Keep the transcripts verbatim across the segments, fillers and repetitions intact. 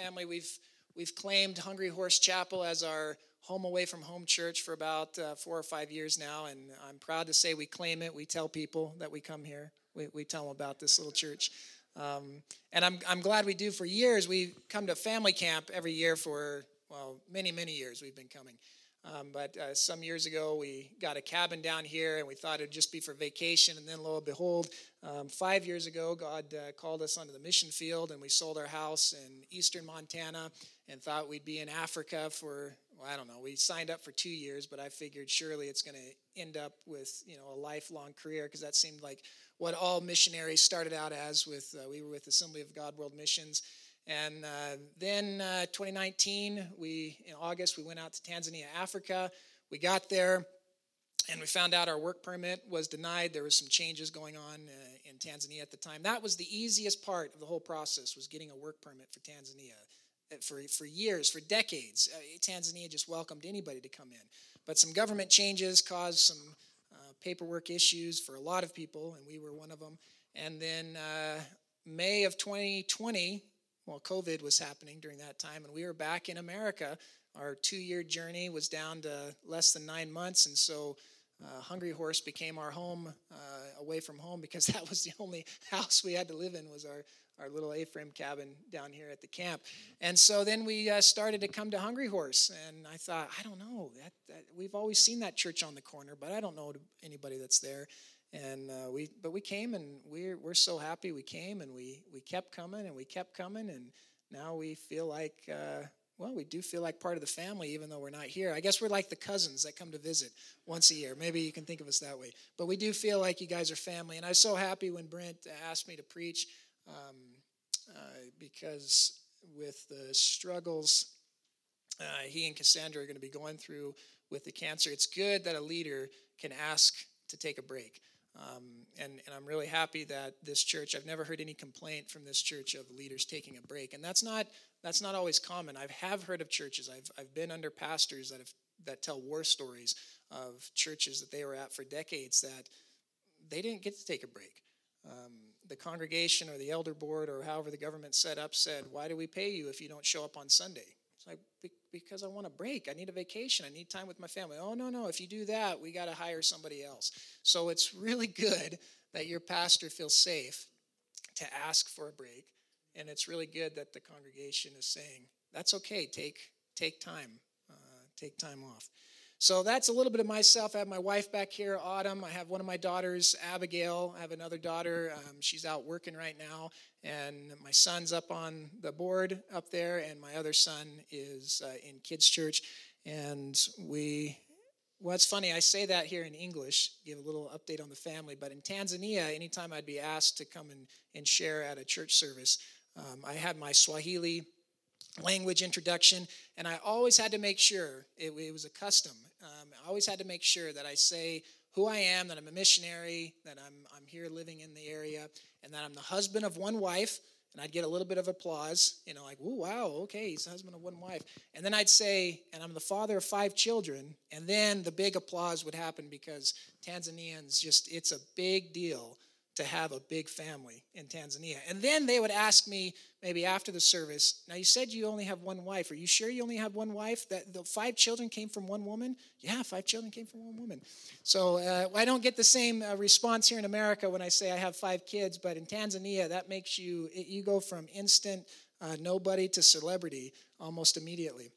family. We've we've claimed Hungry Horse Chapel as our home away from home church for about uh, four or five years now, and I'm proud to say we claim it. We tell people that we come here. We we tell them about this little church, um, and I'm I'm glad we do. For years, we come to family camp every year for well many many years. We've been coming. Um, but uh, some years ago, we got a cabin down here, and we thought it'd just be for vacation. And then, lo and behold, um, five years ago, God uh, called us onto the mission field, and we sold our house in eastern Montana and thought we'd be in Africa for, well, I don't know. We signed up for two years, but I figured surely it's going to end up with, you know, a lifelong career, because that seemed like what all missionaries started out as. With uh, we were with Assembly of God World Missions. And uh, then uh, twenty nineteen, we in August, we went out to Tanzania, Africa. We got there, and we found out our work permit was denied. There was some changes going on uh, in Tanzania at the time. That was the easiest part of the whole process, was getting a work permit for Tanzania. For, for years, for decades, uh, Tanzania just welcomed anybody to come in. But some government changes caused some uh, paperwork issues for a lot of people, and we were one of them. And then uh, May of twenty twenty, well, COVID was happening during that time, and we were back in America. Our two-year journey was down to less than nine months, and so uh, Hungry Horse became our home uh, away from home, because that was the only house we had to live in, was our, our little A-frame cabin down here at the camp. And so then we uh, started to come to Hungry Horse, and I thought, I don't know, that, that we've always seen that church on the corner, but I don't know anybody that's there. And uh, we, but we came, and we're we're so happy we came, and we we kept coming, and we kept coming, and now we feel like, uh, well, we do feel like part of the family, even though we're not here. I guess we're like the cousins that come to visit once a year. Maybe you can think of us that way. But we do feel like you guys are family, and I was so happy when Brent asked me to preach, um, uh, because with the struggles uh, he and Cassandra are going to be going through with the cancer, it's good that a leader can ask to take a break. Um, and, and I'm really happy that this church, I've never heard any complaint from this church of leaders taking a break. And that's not that's not always common. I have heard of churches. I've I've been under pastors that have that tell war stories of churches that they were at for decades that they didn't get to take a break. Um, the congregation or the elder board or however the government set up said, why do we pay you if you don't show up on Sunday? It's like, because I want a break. I need a vacation. I need time with my family. Oh, no, no. If you do that, we got to hire somebody else. So it's really good that your pastor feels safe to ask for a break. And it's really good that the congregation is saying, that's okay. Take take time. Uh, take time off. So that's a little bit of myself. I have my wife back here, Autumn. I have one of my daughters, Abigail. I have another daughter. Um, she's out working right now. And my son's up on the board up there. And my other son is uh, in kids' church. And we, well, it's funny. I say that here in English, give a little update on the family. But in Tanzania, anytime I'd be asked to come and, and share at a church service, um, I had my Swahili language introduction, and I always had to make sure, it, it was a custom, um, I always had to make sure that I say who I am, that I'm a missionary, that I'm I'm here living in the area, and that I'm the husband of one wife, and I'd get a little bit of applause, you know, like, ooh, wow, okay, he's the husband of one wife. And then I'd say, and I'm the father of five children, and then the big applause would happen, because Tanzanians just, it's a big deal to have a big family in Tanzania. And then they would ask me, maybe after the service, now you said you only have one wife. Are you sure you only have one wife? That the five children came from one woman? Yeah, five children came from one woman. So uh, I don't get the same uh, response here in America when I say I have five kids, but in Tanzania, that makes you, it, you go from instant uh, nobody to celebrity almost immediately.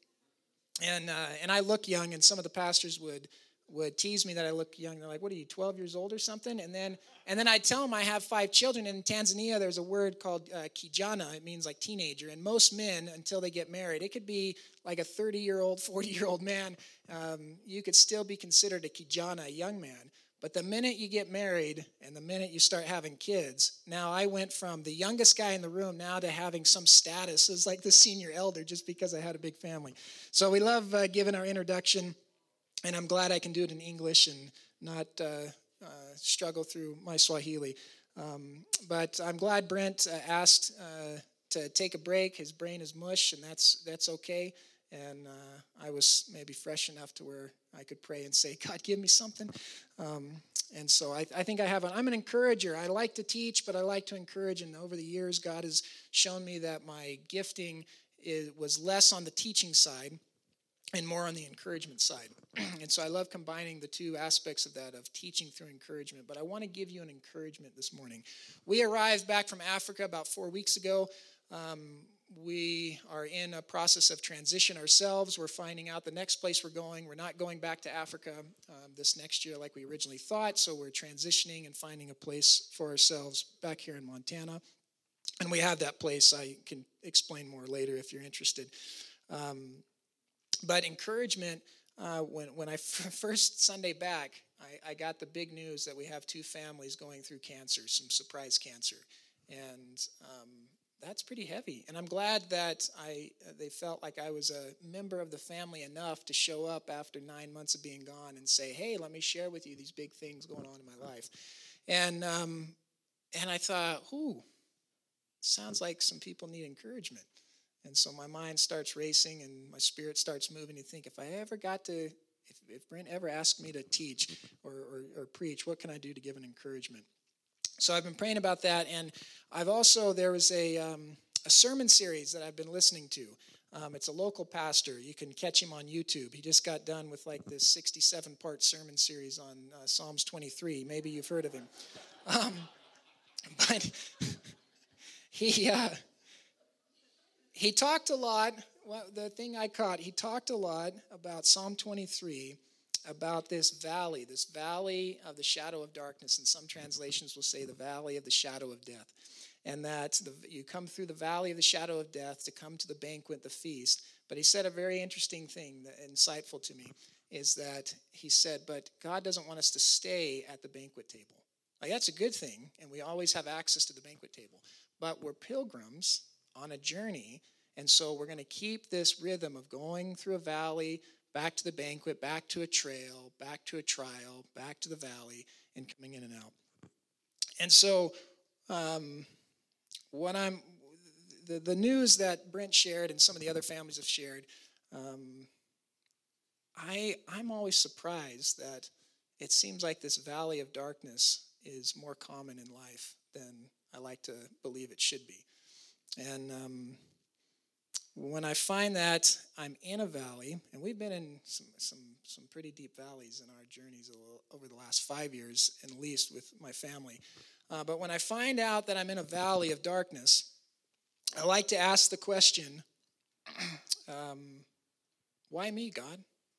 And uh, and I look young, and some of the pastors would would tease me that I look young. They're like, what are you, twelve years old or something? And then and then I tell them I have five children. In Tanzania, there's a word called uh, kijana. It means like teenager. And most men, until they get married, it could be like a thirty-year-old, forty-year-old man. Um, you could still be considered a kijana, a young man. But the minute you get married and the minute you start having kids, now I went from the youngest guy in the room now to having some status as like the senior elder just because I had a big family. So we love uh, giving our introduction. And I'm glad I can do it in English and not uh, uh, struggle through my Swahili. Um, but I'm glad Brent uh, asked uh, to take a break. His brain is mush, and that's that's okay. And uh, I was maybe fresh enough to where I could pray and say, God, give me something. Um, and so I, I think I have. A, I'm an encourager. I like to teach, but I like to encourage. And over the years, God has shown me that my gifting it was less on the teaching side and more on the encouragement side. And so I love combining the two aspects of that, of teaching through encouragement. But I want to give you an encouragement this morning. We arrived back from Africa about four weeks ago. Um, we are in a process of transition ourselves. We're finding out the next place we're going. We're not going back to Africa um, this next year like we originally thought. So we're transitioning and finding a place for ourselves back here in Montana. And we have that place. I can explain more later if you're interested. Um, but encouragement, uh, when, when I f- first Sunday back, I, I got the big news that we have two families going through cancer, some surprise cancer. And um, that's pretty heavy. And I'm glad that I uh, they felt like I was a member of the family enough to show up after nine months of being gone and say, hey, let me share with you these big things going on in my life. And um, and I thought, ooh, sounds like some people need encouragement. And so my mind starts racing and my spirit starts moving to think, if I ever got to, if, if Brent ever asked me to teach or, or, or preach, what can I do to give an encouragement? So I've been praying about that. And I've also, there was a, um, a sermon series that I've been listening to. Um, it's a local pastor. You can catch him on YouTube. He just got done with like this sixty-seven part sermon series on uh, Psalms twenty-three. Maybe you've heard of him. Um, but he... Uh, He talked a lot, well, the thing I caught, he talked a lot about Psalm twenty-three, about this valley, this valley of the shadow of darkness. And some translations will say the valley of the shadow of death. And that the, you come through the valley of the shadow of death to come to the banquet, the feast. But he said a very interesting thing, that insightful to me, is that he said, but God doesn't want us to stay at the banquet table. Like, that's a good thing, and we always have access to the banquet table. But we're pilgrims on a journey, and so we're going to keep this rhythm of going through a valley, back to the banquet, back to a trail, back to a trial, back to the valley, and coming in and out. And so um, what I'm, the, the news that Brent shared and some of the other families have shared, um, I, I'm always surprised that it seems like this valley of darkness is more common in life than I like to believe it should be. And um, when I find that I'm in a valley, and we've been in some some, some pretty deep valleys in our journeys over the last five years, at least with my family. Uh, but when I find out that I'm in a valley of darkness, I like to ask the question, um, why me, God?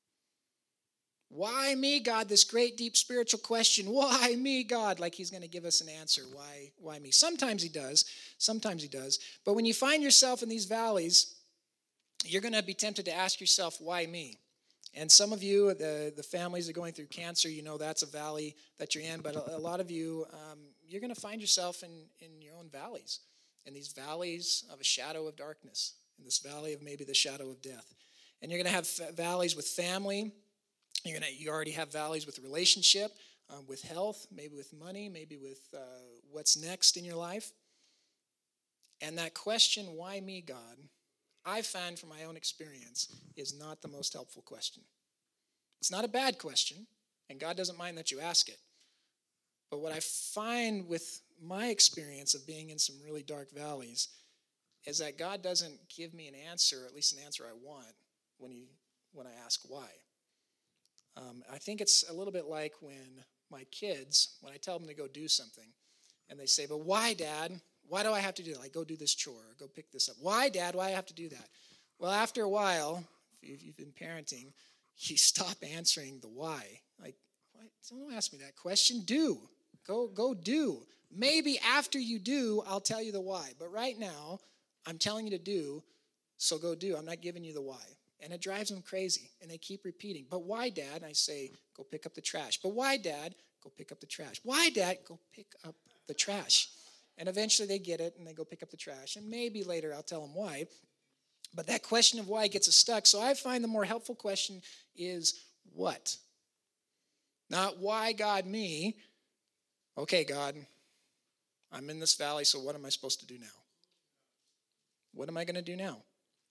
Why me, God? This great, deep spiritual question. Why me, God? Like he's going to give us an answer. Why, why me? Sometimes he does. Sometimes he does. But when you find yourself in these valleys, you're going to be tempted to ask yourself, why me? And some of you, the, the families that are going through cancer, you know that's a valley that you're in. But a, a lot of you, um, you're going to find yourself in, in your own valleys, in these valleys of a shadow of darkness, in this valley of maybe the shadow of death. And you're going to have valleys with family. You're gonna, you already have valleys with relationship, um, with health, maybe with money, maybe with uh, what's next in your life. And that question, why me, God, I found from my own experience, is not the most helpful question. It's not a bad question, and God doesn't mind that you ask it. But what I find with my experience of being in some really dark valleys is that God doesn't give me an answer, or at least an answer I want, when, he, when I ask why. Um, I think it's a little bit like when my kids, when I tell them to go do something, and they say, but why, Dad? Why do I have to do that? Like, go do this chore, or go pick this up. Why, Dad? Why do I have to do that? Well, after a while, if you've been parenting, you stop answering the why. Like, why? Don't ask me that question. Do. Go, go do. Maybe after you do, I'll tell you the why. But right now, I'm telling you to do, so go do. I'm not giving you the why. And it drives them crazy, and they keep repeating. But why, Dad? And I say, go pick up the trash. But why, Dad? Go pick up the trash. Why, Dad? Go pick up the trash. And eventually they get it, and they go pick up the trash. And maybe later I'll tell them why. But that question of why gets us stuck. So I find the more helpful question is what? Not why, God, me. Okay, God, I'm in this valley, so what am I supposed to do now? What am I going to do now?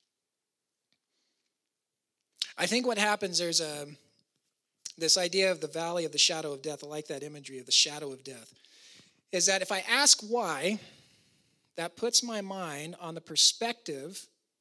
I think what happens, there's a this idea of the valley of the shadow of death. I like that imagery of the shadow of death. Is that if I ask why, that puts my mind on the perspective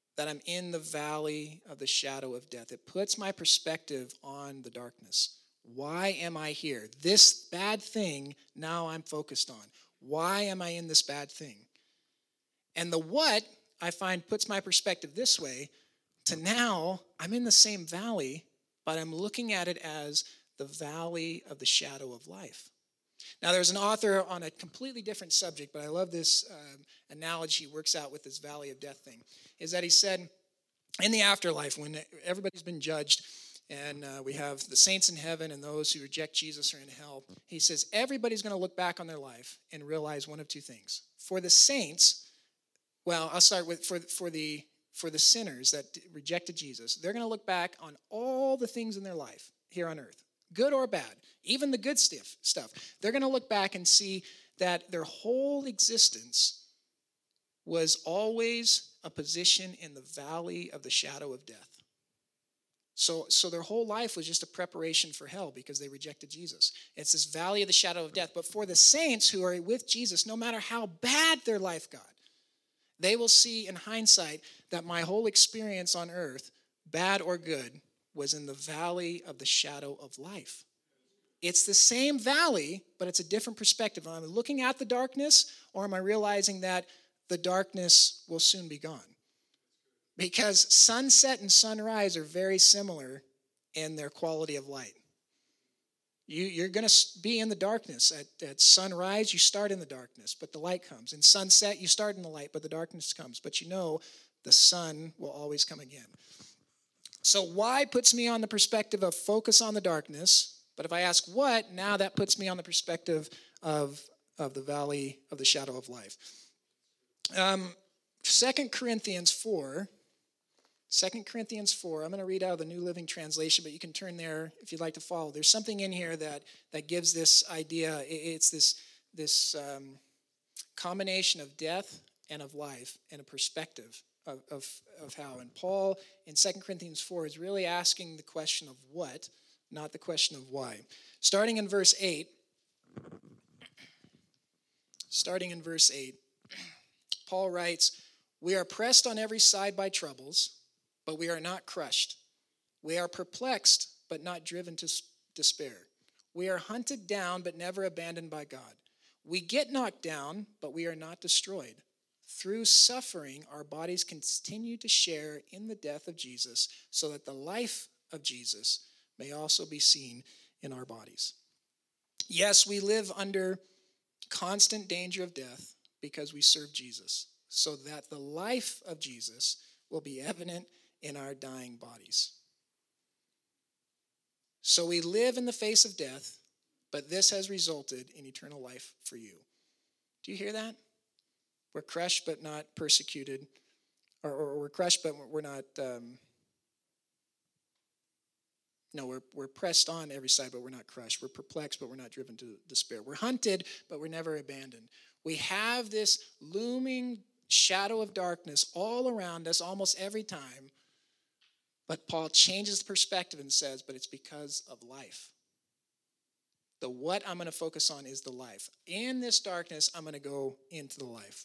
that I'm in the valley of the shadow of death. It puts my perspective on the darkness. Why am I here? This bad thing now I'm focused on. Why am I in this bad thing? And the what, I find, puts my perspective this way to now I'm in the same valley, but I'm looking at it as the valley of the shadow of life. Now, there's an author on a completely different subject, but I love this um, analogy he works out with this valley of death thing, is that he said, in the afterlife, when everybody's been judged, and uh, we have the saints in heaven and those who reject Jesus are in hell, he says everybody's going to look back on their life and realize one of two things. For the saints, well, I'll start with, for, for, the, for the sinners that rejected Jesus, they're going to look back on all the things in their life here on earth, good or bad, even the good stuff, stuff. They're going to look back and see that their whole existence was always a position in the valley of the shadow of death. So, so their whole life was just a preparation for hell because they rejected Jesus. It's this valley of the shadow of death. But for the saints who are with Jesus, no matter how bad their life got, they will see in hindsight that my whole experience on earth, bad or good, was in the valley of the shadow of life. It's the same valley, but it's a different perspective. Am I looking at the darkness, or am I realizing that the darkness will soon be gone? Because sunset and sunrise are very similar in their quality of light. You, you're going to be in the darkness. At, at sunrise, you start in the darkness, but the light comes. In sunset, you start in the light, but the darkness comes. But you know the sun will always come again. So why puts me on the perspective of focus on the darkness, but if I ask what, now that puts me on the perspective of, of the valley of the shadow of life. Um, Second Corinthians four, Second Corinthians four, I'm going to read out of the New Living Translation, but you can turn there if you'd like to follow. There's something in here that, that gives this idea. It's this, this um, combination of death and of life and a perspective of, of, of how. And Paul in Second Corinthians four is really asking the question of what, not the question of why. Starting in verse eight, starting in verse eight, Paul writes, "We are pressed on every side by troubles, but we are not crushed. We are perplexed, but not driven to despair. We are hunted down, but never abandoned by God. We get knocked down, but we are not destroyed. Through suffering, our bodies continue to share in the death of Jesus, so that the life of Jesus may also be seen in our bodies. Yes, we live under constant danger of death because we serve Jesus, so that the life of Jesus will be evident in our dying bodies. So we live in the face of death, but this has resulted in eternal life for you." Do you hear that? We're crushed but not persecuted, or, or we're crushed but we're not, um, no, we're, we're pressed on every side but we're not crushed. We're perplexed but we're not driven to despair. We're hunted but we're never abandoned. We have this looming shadow of darkness all around us almost every time, but Paul changes the perspective and says, but it's because of life. The what I'm going to focus on is the life. In this darkness, I'm going to go into the life.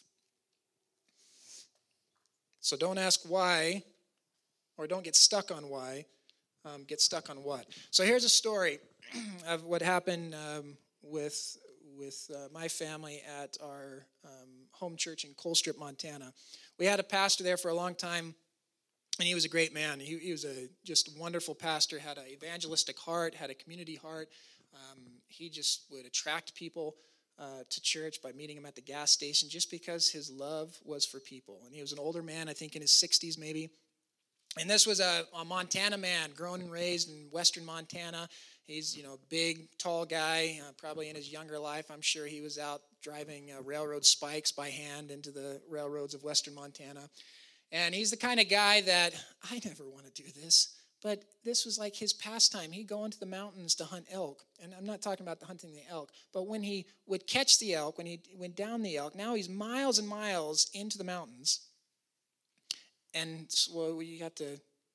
So don't ask why, or don't get stuck on why. Um, get stuck on what. So here's a story of what happened um, with with uh, my family at our um, home church in Colstrip, Montana. We had a pastor there for a long time, and he was a great man. He, he was a just wonderful pastor, had an evangelistic heart, had a community heart. Um, he just would attract people uh, to church by meeting him at the gas station just because his love was for people. And he was an older man, I think in his sixties maybe. And this was a, a Montana man, grown and raised in western Montana. He's, you know, a big, tall guy. Uh, probably in his younger life, I'm sure he was out driving uh, railroad spikes by hand into the railroads of western Montana. And he's the kind of guy that, I never want to do this, but this was like his pastime. He'd go into the mountains to hunt elk. And I'm not talking about the hunting the elk, but when he would catch the elk, when he went down the elk, now he's miles and miles into the mountains. And so you got to, to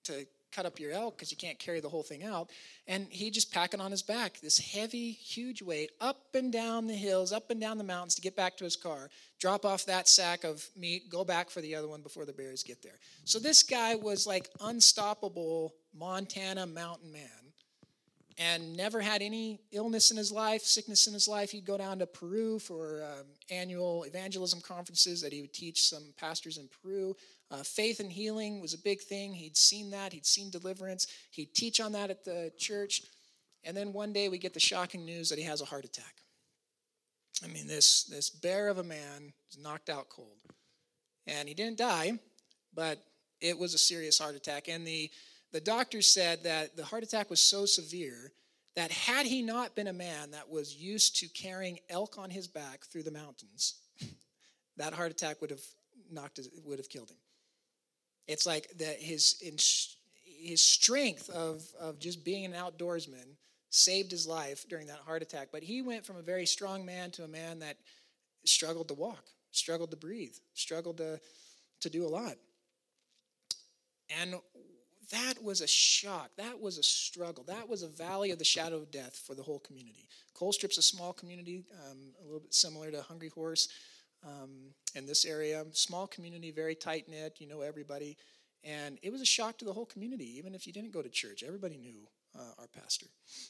cut up your elk because you can't carry the whole thing out. And he just packing on his back this heavy, huge weight up and down the hills, up and down the mountains to get back to his car, drop off that sack of meat, go back for the other one before the bears get there. So this guy was like unstoppable Montana mountain man and never had any illness in his life, sickness in his life. He'd go down to Peru for um, annual evangelism conferences that he would teach some pastors in Peru. Uh, faith and healing was a big thing. He'd seen that. He'd seen deliverance. He'd teach on that at the church. And then one day we get the shocking news that he has a heart attack. I mean, this, this bear of a man is knocked out cold. And he didn't die, but it was a serious heart attack. And the, the doctor said that the heart attack was so severe that had he not been a man that was used to carrying elk on his back through the mountains, that heart attack would have knocked his, would have killed him. It's like that his his strength of, of just being an outdoorsman saved his life during that heart attack. But he went from a very strong man to a man that struggled to walk, struggled to breathe, struggled to, to do a lot. And that was a shock. That was a struggle. That was a valley of the shadow of death for the whole community. Colstrip's a small community, um, a little bit similar to Hungry Horse. Um, in this area, small community, very tight-knit, you know everybody, and it was a shock to the whole community, even if you didn't go to church. Everybody knew uh, our pastor.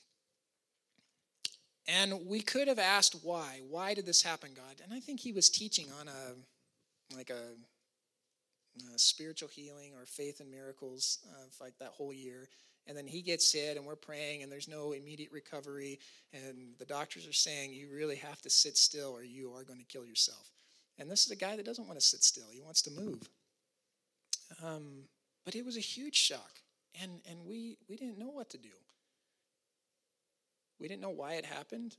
And we could have asked why. Why did this happen, God? And I think he was teaching on a, like a, a spiritual healing or faith and miracles, uh, like that whole year. And then he gets hit, and we're praying, and there's no immediate recovery, and the doctors are saying, you really have to sit still or you are going to kill yourself. And this is a guy that doesn't want to sit still. He wants to move. Um, but it was a huge shock, and, and we, we didn't know what to do. We didn't know why it happened,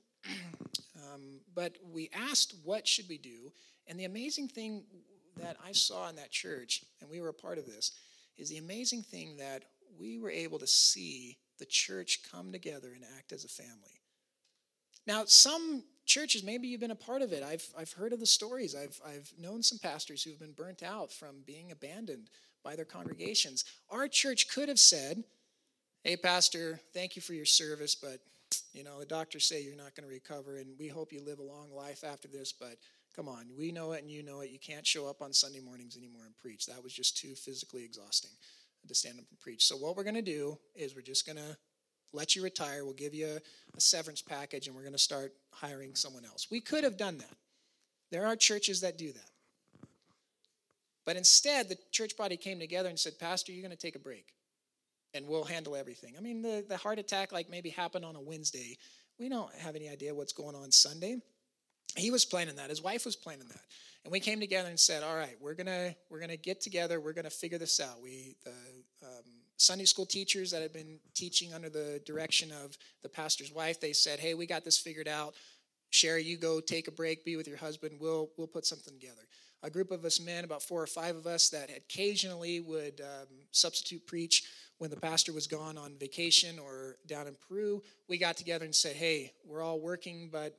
um, but we asked, what should we do? And the amazing thing that I saw in that church, and we were a part of this, is the amazing thing that we were able to see the church come together and act as a family. Now, some churches, maybe you've been a part of it. I've I've heard of the stories. I've I've known some pastors who've been burnt out from being abandoned by their congregations. Our church could have said, hey, pastor, thank you for your service, but, you know, the doctors say you're not going to recover, and we hope you live a long life after this, but come on, we know it and you know it. You can't show up on Sunday mornings anymore and preach. That was just too physically exhausting to stand up and preach. So what we're going to do is we're just going to let you retire. We'll give you a, a severance package, and we're going to start hiring someone else. We could have done that. There are churches that do that. But instead, the church body came together and said, Pastor, you're going to take a break, and we'll handle everything. I mean, the, the heart attack like maybe happened on a Wednesday. We don't have any idea what's going on Sunday. He was planning that. His wife was planning that. And we came together and said, all right, we're gonna we're gonna get together. We're gonna figure this out. We the um, Sunday school teachers that had been teaching under the direction of the pastor's wife, they said, hey, we got this figured out. Sherry, you go take a break, be with your husband. We'll we'll put something together. A group of us men, about four or five of us, that occasionally would um, substitute preach when the pastor was gone on vacation or down in Peru. We got together and said, hey, we're all working, but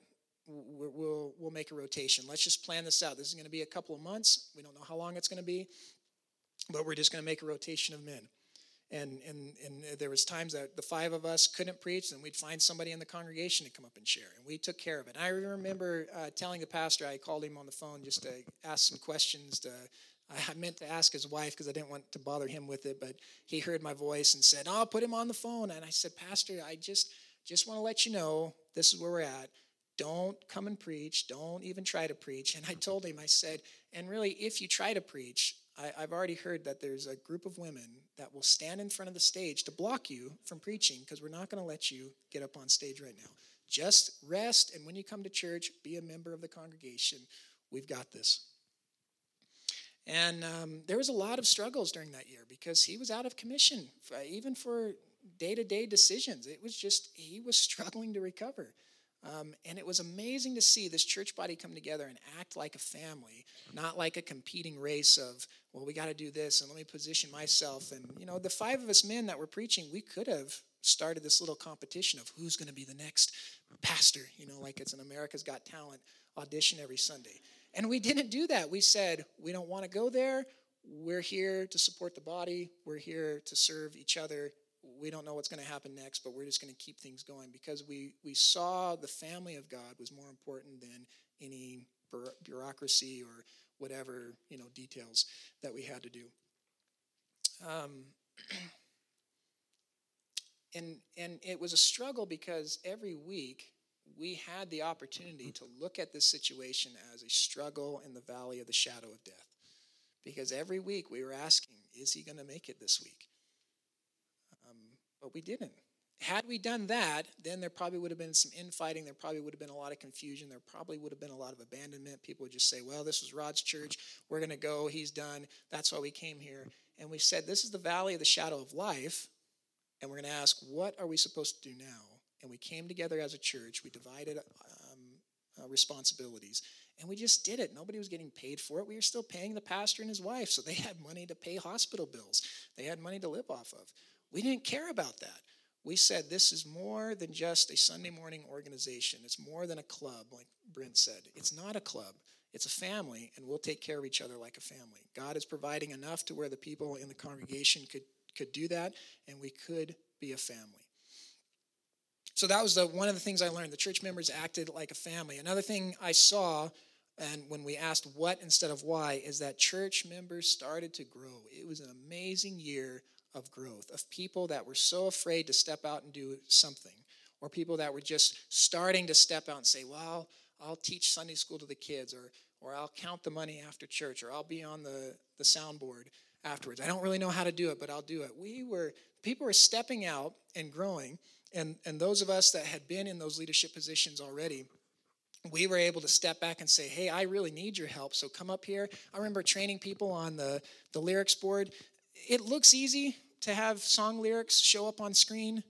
We'll we'll make a rotation. Let's just plan this out. This is going to be a couple of months. We don't know how long it's going to be, but we're just going to make a rotation of men. And and and there was times that the five of us couldn't preach, and we'd find somebody in the congregation to come up and share, and we took care of it. And I remember uh, telling the pastor, I called him on the phone just to ask some questions. To I meant to ask his wife because I didn't want to bother him with it, but he heard my voice and said, "Oh, I'll put him on the phone." And I said, Pastor, I just just want to let you know this is where we're at. Don't come and preach. Don't even try to preach. And I told him, I said, and really, if you try to preach, I, I've already heard that there's a group of women that will stand in front of the stage to block you from preaching because we're not going to let you get up on stage right now. Just rest, and when you come to church, be a member of the congregation. We've got this. And um, there was a lot of struggles during that year because he was out of commission, for, even for day-to-day decisions. It was just, he was struggling to recover. Um, and it was amazing to see this church body come together and act like a family, not like a competing race of, well, we got to do this, and let me position myself. And, you know, the five of us men that were preaching, we could have started this little competition of who's going to be the next pastor, you know, like it's an America's Got Talent audition every Sunday. And we didn't do that. We said, we don't want to go there. we're here to support the body. We're here to serve each other. We don't know what's going to happen next, but we're just going to keep things going because we, we saw the family of God was more important than any bureaucracy or whatever, you know, details that we had to do. Um, and and it was a struggle because every week we had the opportunity to look at this situation as a struggle in the valley of the shadow of death. Because every week we were asking, is he going to make it this week? Um, but we didn't. Had we done that, then there probably would have been some infighting. There probably would have been a lot of confusion. There probably would have been a lot of abandonment. People would just say, well, this is Rod's church. We're going to go. He's done. That's why we came here. And we said, this is the valley of the shadow of life. And we're going to ask, what are we supposed to do now? And we came together as a church. We divided um, uh, responsibilities. And we just did it. Nobody was getting paid for it. We were still paying the pastor and his wife. So they had money to pay hospital bills. They had money to live off of. We didn't care about that. We said this is more than just a Sunday morning organization. It's more than a club, like Brent said. It's not a club. It's a family, and we'll take care of each other like a family. God is providing enough to where the people in the congregation could, could do that, and we could be a family. So that was the one of the things I learned. The church members acted like a family. Another thing I saw, and when we asked what instead of why, is that church members started to grow. It was an amazing year of growth, of people that were so afraid to step out and do something, or people that were just starting to step out and say, well, I'll teach Sunday school to the kids, or or I'll count the money after church, or I'll be on the, the soundboard afterwards. I don't really know how to do it, but I'll do it. We were, people were stepping out and growing, and, and those of us that had been in those leadership positions already, we were able to step back and say, hey, I really need your help, so come up here. I remember training people on the, the lyrics board. It looks easy to have song lyrics show up on screen.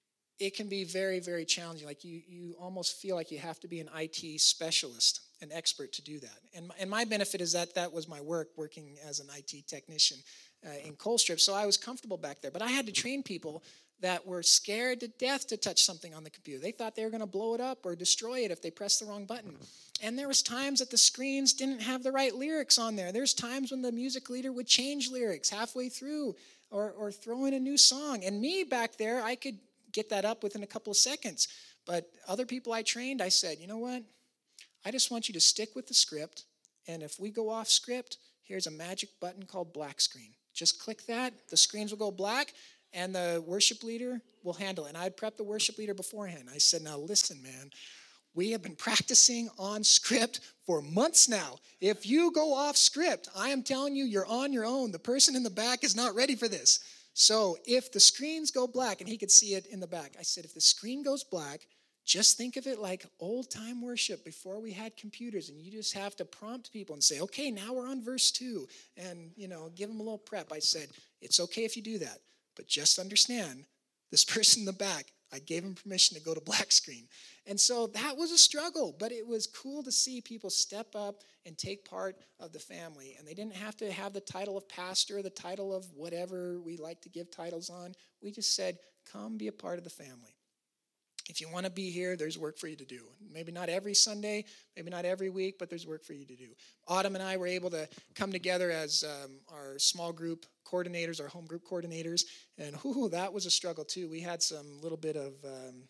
It can be very, very challenging. Like you, you almost feel like you have to be an I T specialist, an expert to do that. And my, and my benefit is that that was my work, working as an I T technician uh, in Colstrip. So I was comfortable back there. But I had to train people that were scared to death to touch something on the computer. They thought they were going to blow it up or destroy it if they pressed the wrong button. And there was times that the screens didn't have the right lyrics on there. There's times when the music leader would change lyrics halfway through or, or throw in a new song. And me back there, I could get that up within a couple of seconds. But other people I trained, I said, you know what? I just want you to stick with the script. And if we go off script, here's a magic button called black screen. Just click that. The screens will go black. And the worship leader will handle it. And I'd prep the worship leader beforehand. I said, now listen, man, we have been practicing on script for months now. If you go off script, I am telling you, you're on your own. The person in the back is not ready for this. So if the screens go black, and he could see it in the back, I said, if the screen goes black, just think of it like old-time worship before we had computers, and you just have to prompt people and say, okay, now we're on verse two, and, you know, give them a little prep. I said, it's okay if you do that. But just understand, this person in the back, I gave him permission to go to black screen. And so that was a struggle, but it was cool to see people step up and take part of the family. And they didn't have to have the title of pastor, the title of whatever we like to give titles on. We just said, come be a part of the family. If you want to be here, there's work for you to do. Maybe not every Sunday, maybe not every week, but there's work for you to do. Autumn and I were able to come together as um, our small group coordinators, our home group coordinators, and whoo, that was a struggle too. We had some little bit of, um,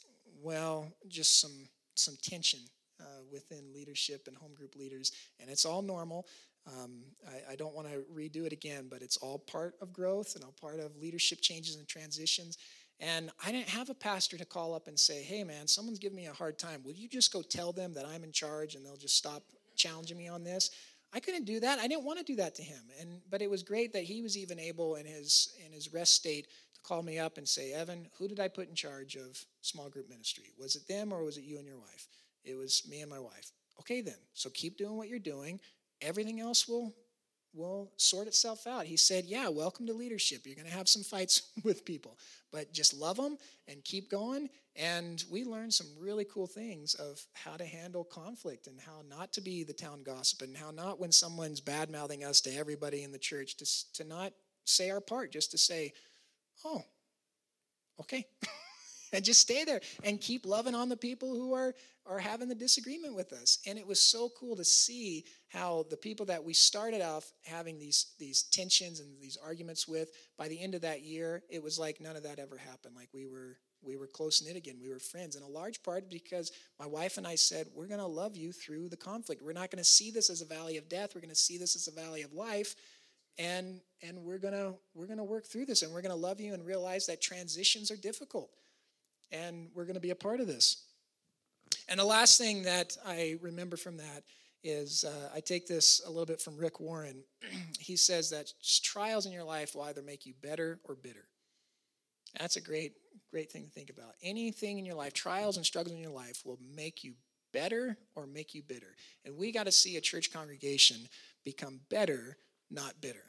well, just some some tension uh, within leadership and home group leaders, and it's all normal. Um, I, I don't want to redo it again, but it's all part of growth and all part of leadership changes and transitions. And I didn't have a pastor to call up and say, hey, man, someone's giving me a hard time. Will you just go tell them that I'm in charge and they'll just stop challenging me on this? I couldn't do that. I didn't want to do that to him. And but it was great that he was even able in his in his rest state to call me up and say, Evan, who did I put in charge of small group ministry? Was it them or was it you and your wife? It was me and my wife. Okay, then. So keep doing what you're doing. Everything else will will sort itself out. He said, yeah, welcome to leadership. You're going to have some fights with people, but just love them and keep going. And we learned some really cool things of how to handle conflict and how not to be the town gossip and how not, when someone's bad-mouthing us to everybody in the church, to, to not say our part, just to say, oh, okay. and just stay there and keep loving on the people who are, are having the disagreement with us. And it was so cool to see how the people that we started off having these, these tensions and these arguments with, by the end of that year, it was like none of that ever happened. Like we were we were close-knit again. We were friends. And a large part because my wife and I said, we're going to love you through the conflict. We're not going to see this as a valley of death. We're going to see this as a valley of life. And and we're going to we're going to work through this, and we're going to love you and realize that transitions are difficult. And we're going to be a part of this. And the last thing that I remember from that is uh, I take this a little bit from Rick Warren. He says that trials in your life will either make you better or bitter. That's a great, great thing to think about. Anything in your life, trials and struggles in your life will make you better or make you bitter. And we got to see a church congregation become better, not bitter.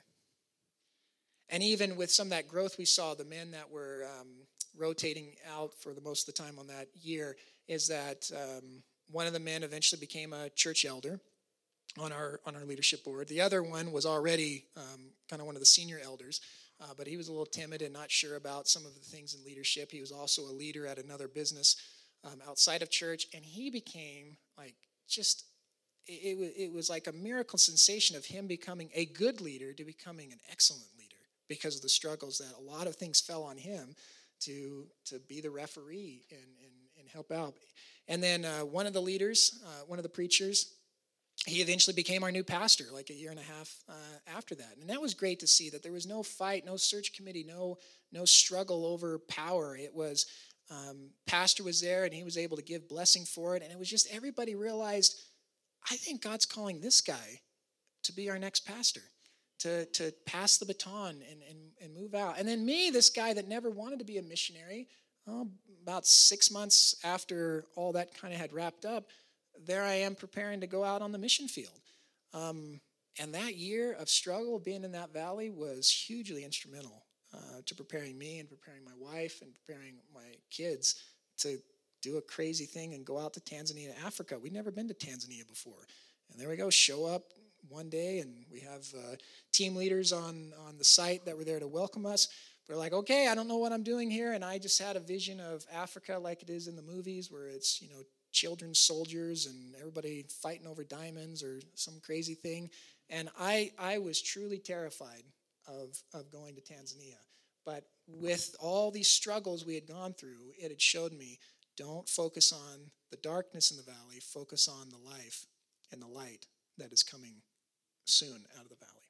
And even with some of that growth we saw, the men that were um, rotating out for the most of the time on that year, is that um, one of the men eventually became a church elder on our on our leadership board. The other one was already um, kind of one of the senior elders, uh, but he was a little timid and not sure about some of the things in leadership. He was also a leader at another business um, outside of church, and he became like just, it, it, it was like a miracle sensation of him becoming a good leader to becoming an excellent leader because of the struggles that a lot of things fell on him to to be the referee and, and, and help out. And then uh, one of the leaders, uh, one of the preachers, he eventually became our new pastor like a year and a half uh, after that. And that was great to see that there was no fight, no search committee, no no struggle over power. It was, um, pastor was there and he was able to give blessing for it. And it was just everybody realized, I think God's calling this guy to be our next pastor, to to pass the baton and, and, and move out. And then me, this guy that never wanted to be a missionary, well, about six months after all that kind of had wrapped up, there I am preparing to go out on the mission field. Um, and that year of struggle, being in that valley, was hugely instrumental uh, to preparing me and preparing my wife and preparing my kids to do a crazy thing and go out to Tanzania and Africa. We'd never been to Tanzania before. And there we go, show up one day, and we have uh, team leaders on, on the site that were there to welcome us. We're like, okay, I don't know what I'm doing here. And I just had a vision of Africa like it is in the movies where it's, you know, children's soldiers and everybody fighting over diamonds or some crazy thing. And I I was truly terrified of, of going to Tanzania. But with all these struggles we had gone through, it had showed me, don't focus on the darkness in the valley, focus on the life and the light that is coming soon out of the valley.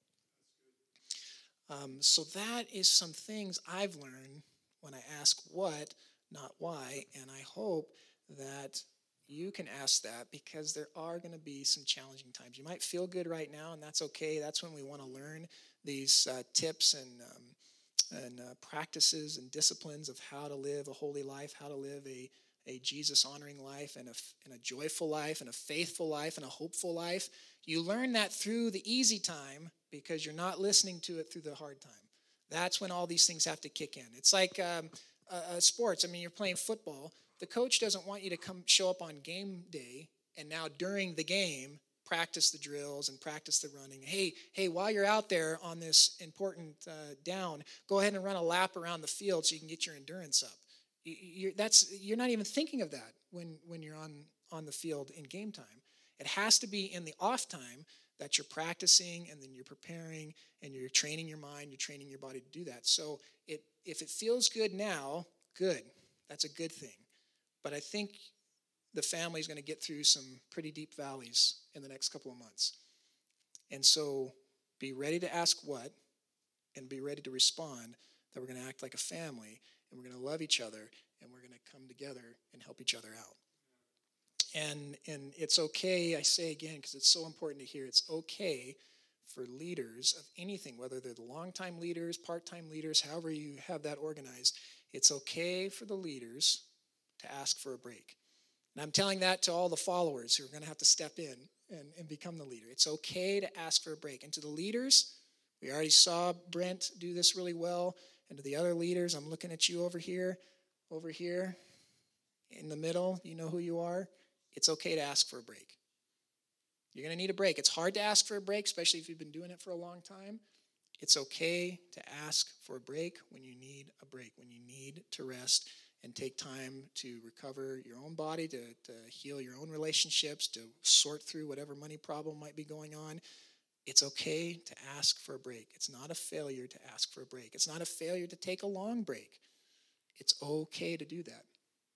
Um, so that is some things I've learned when I ask what, not why, and I hope that you can ask that because there are going to be some challenging times. You might feel good right now, and that's okay. That's when we want to learn these uh, tips and um, and uh, practices and disciplines of how to live a holy life, how to live a, a Jesus-honoring life and a, and a joyful life and a faithful life and a hopeful life. You learn that through the easy time because you're not listening to it through the hard time. That's when all these things have to kick in. It's like um, uh, uh, sports. I mean, you're playing football. The coach doesn't want you to come show up on game day and now during the game practice the drills and practice the running. Hey, hey, while you're out there on this important uh, down, go ahead and run a lap around the field so you can get your endurance up. You, you're, that's you're not even thinking of that when when you're on on the field in game time. It has to be in the off time that you're practicing and then you're preparing and you're training your mind, you're training your body to do that. So it if it feels good now, good. That's a good thing. But I think the family is going to get through some pretty deep valleys in the next couple of months. And so be ready to ask what and be ready to respond that we're going to act like a family and we're going to love each other and we're going to come together and help each other out. And and it's okay, I say again, because it's so important to hear, it's okay for leaders of anything, whether they're the long-time leaders, part-time leaders, however you have that organized, it's okay for the leaders to ask for a break. And I'm telling that to all the followers who are going to have to step in and, and become the leader. It's okay to ask for a break. And to the leaders, we already saw Brent do this really well. And to the other leaders, I'm looking at you over here, over here, in the middle. You know who you are. It's okay to ask for a break. You're going to need a break. It's hard to ask for a break, especially if you've been doing it for a long time. It's okay to ask for a break when you need a break, when you need to rest and take time to recover your own body, to, to heal your own relationships, to sort through whatever money problem might be going on, it's okay to ask for a break. It's not a failure to ask for a break. It's not a failure to take a long break. It's okay to do that.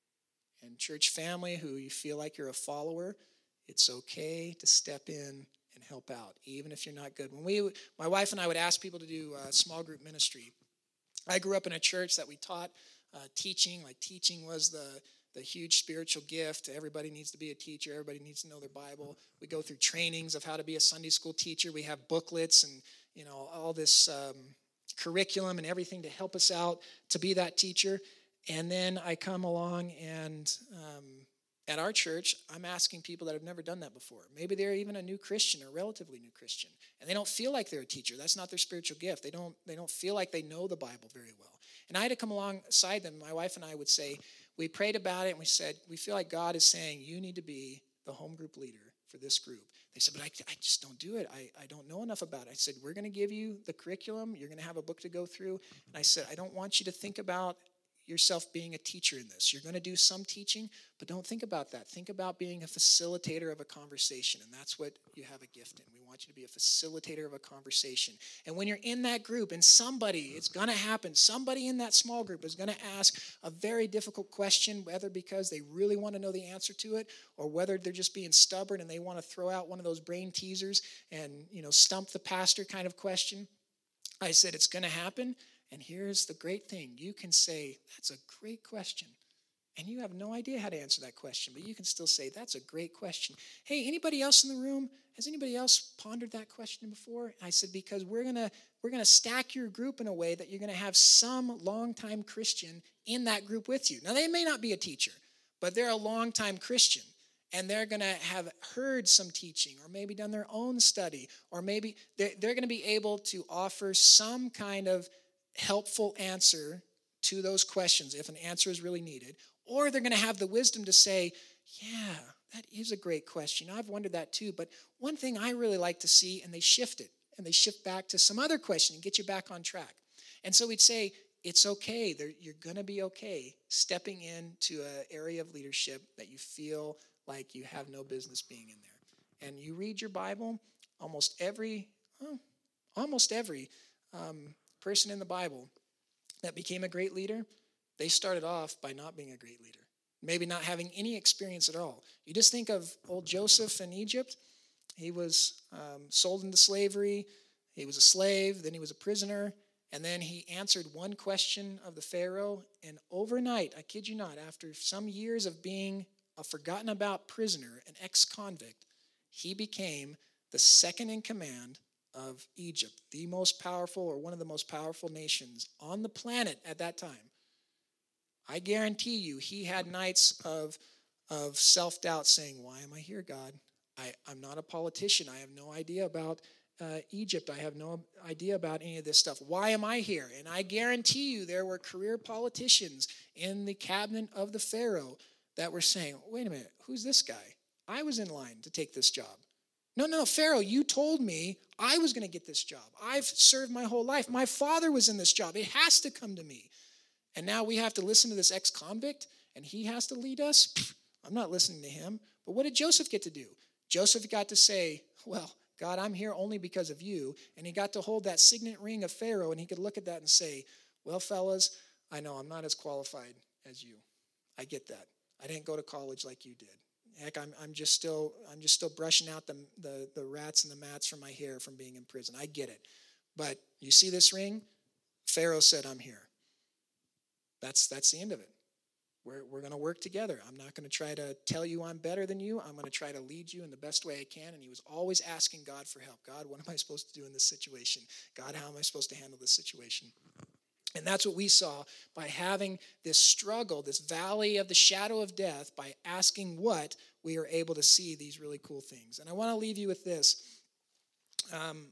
And church family who you feel like you're a follower, it's okay to step in and help out, even if you're not good. When we, my wife and I would ask people to do uh, small group ministry. I grew up in a church that we taught uh, teaching, like teaching was the, the huge spiritual gift. Everybody needs to be a teacher. Everybody needs to know their Bible. We go through trainings of how to be a Sunday school teacher. We have booklets and, you know, all this um, curriculum and everything to help us out to be that teacher. And then I come along and um, at our church, I'm asking people that have never done that before. Maybe they're even a new Christian or relatively new Christian, and they don't feel like they're a teacher. That's not their spiritual gift. They don't, they don't feel like they know the Bible very well. And I had to come alongside them. My wife and I would say, we prayed about it, and we said, we feel like God is saying, you need to be the home group leader for this group. They said, but I, I just don't do it. I, I don't know enough about it. I said, we're going to give you the curriculum. You're going to have a book to go through. And I said, I don't want you to think about yourself being a teacher in this. You're going to do some teaching, but don't think about that. Think about being a facilitator of a conversation, and that's what you have a gift in. We want you to be a facilitator of a conversation. And when you're in that group, and somebody, it's going to happen, somebody in that small group is going to ask a very difficult question, whether because they really want to know the answer to it, or whether they're just being stubborn and they want to throw out one of those brain teasers and, you know, stump the pastor kind of question. I said, it's going to happen. And here's the great thing. You can say, that's a great question. And you have no idea how to answer that question, but you can still say, that's a great question. Hey, anybody else in the room? Has anybody else pondered that question before? I said, because we're going to we're going to stack your group in a way that you're going to have some longtime Christian in that group with you. Now, they may not be a teacher, but they're a longtime Christian. And they're going to have heard some teaching, or maybe done their own study, or maybe they're, they're going to be able to offer some kind of helpful answer to those questions if an answer is really needed, or they're going to have the wisdom to say, yeah, that is a great question. I've wondered that too, but one thing I really like to see, and they shift it, and they shift back to some other question and get you back on track. And so we'd say, it's okay. You're going to be okay stepping into an area of leadership that you feel like you have no business being in there. And you read your Bible, almost every, oh, almost every um, person in the Bible that became a great leader, they started off by not being a great leader, maybe not having any experience at all. You just think of old Joseph in Egypt. He was um, sold into slavery. He was a slave. Then he was a prisoner. And then he answered one question of the Pharaoh. And overnight, I kid you not, after some years of being a forgotten about prisoner, an ex-convict, he became the second in command of Egypt, the most powerful or one of the most powerful nations on the planet at that time. I guarantee you he had nights of, of self-doubt saying, why am I here, God? I, I'm not a politician. I have no idea about uh, Egypt. I have no idea about any of this stuff. Why am I here? And I guarantee you there were career politicians in the cabinet of the Pharaoh that were saying, wait a minute, who's this guy? I was in line to take this job. No, no, no, Pharaoh, you told me I was going to get this job. I've served my whole life. My father was in this job. It has to come to me. And now we have to listen to this ex-convict, and he has to lead us? Pfft, I'm not listening to him. But what did Joseph get to do? Joseph got to say, well, God, I'm here only because of you. And he got to hold that signet ring of Pharaoh, and he could look at that and say, well, fellas, I know I'm not as qualified as you. I get that. I didn't go to college like you did. Heck, I'm I'm just still I'm just still brushing out the, the the rats and the mats from my hair from being in prison. I get it. But you see this ring? Pharaoh said, I'm here. That's that's the end of it. We're we're going to work together. I'm not going to try to tell you I'm better than you. I'm going to try to lead you in the best way I can. And he was always asking God for help. God, what am I supposed to do in this situation? God, how am I supposed to handle this situation? And that's what we saw by having this struggle, this valley of the shadow of death. By asking what, we are able to see these really cool things. And I want to leave you with this. Um,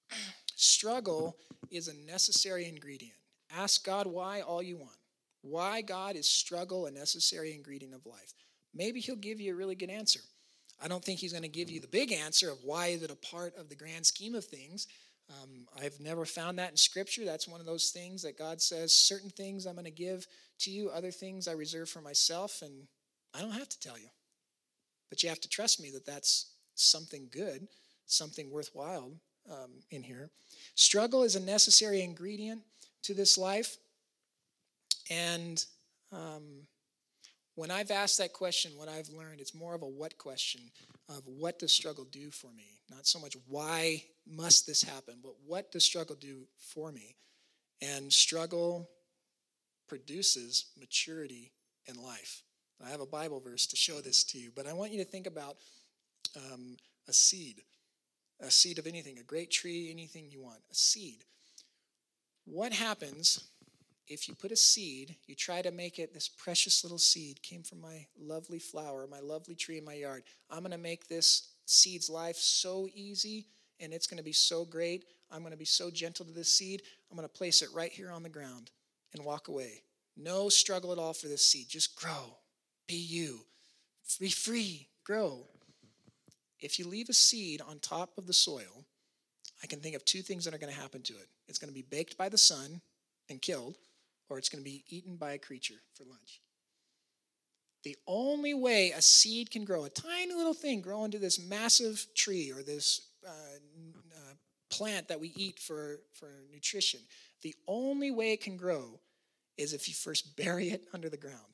struggle is a necessary ingredient. Ask God why all you want. Why, God, is struggle a necessary ingredient of life? Maybe he'll give you a really good answer. I don't think he's going to give you the big answer of why is it a part of the grand scheme of things. Um, I've never found that in Scripture. That's one of those things that God says, certain things I'm going to give to you, other things I reserve for myself, and I don't have to tell you. But you have to trust me that that's something good, something worthwhile um, in here. Struggle is a necessary ingredient to this life. And um, when I've asked that question, what I've learned, it's more of a what question of what does struggle do for me? Not so much why must this happen, but what does struggle do for me? And struggle produces maturity in life. I have a Bible verse to show this to you, but I want you to think about um, a seed, a seed of anything, a great tree, anything you want, a seed. What happens if you put a seed, you try to make it, this precious little seed came from my lovely flower, my lovely tree in my yard. I'm going to make this seed's life so easy, and it's going to be so great. I'm going to be so gentle to this seed. I'm going to place it right here on the ground and walk away. No struggle at all for this seed. Just grow. Be you. Be free. Grow. If you leave a seed on top of the soil, I can think of two things that are going to happen to it. It's going to be baked by the sun and killed, or it's going to be eaten by a creature for lunch. The only way a seed can grow, a tiny little thing, grow into this massive tree or this uh, uh, plant that we eat for, for nutrition, the only way it can grow is if you first bury it under the ground.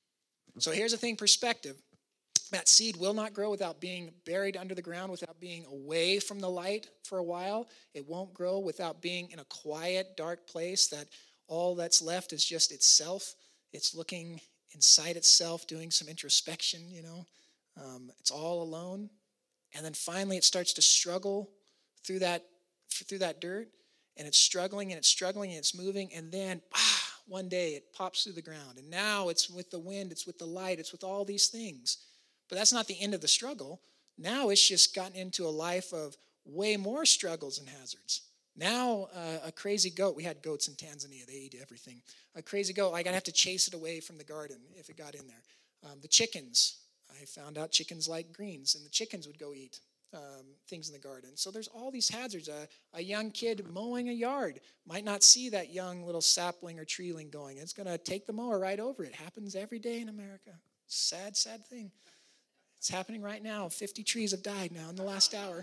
So here's the thing, perspective. That seed will not grow without being buried under the ground, without being away from the light for a while. It won't grow without being in a quiet, dark place that all that's left is just itself. It's looking inside itself, doing some introspection, you know. Um, it's all alone. And then finally it starts to struggle through that, through that dirt. And it's struggling and it's struggling and it's moving. And then, ah, one day it pops through the ground. And now it's with the wind, it's with the light, it's with all these things. But that's not the end of the struggle. Now it's just gotten into a life of way more struggles and hazards. Now uh, a crazy goat, we had goats in Tanzania, they eat everything. A crazy goat, like I'd have to chase it away from the garden if it got in there. Um, the chickens, I found out chickens like greens, and the chickens would go eat um, things in the garden. So there's all these hazards. Uh, a young kid mowing a yard might not see that young little sapling or treeling going. It's going to take the mower right over it. Happens every day in America. Sad, sad thing. It's happening right now. fifty trees have died now in the last hour.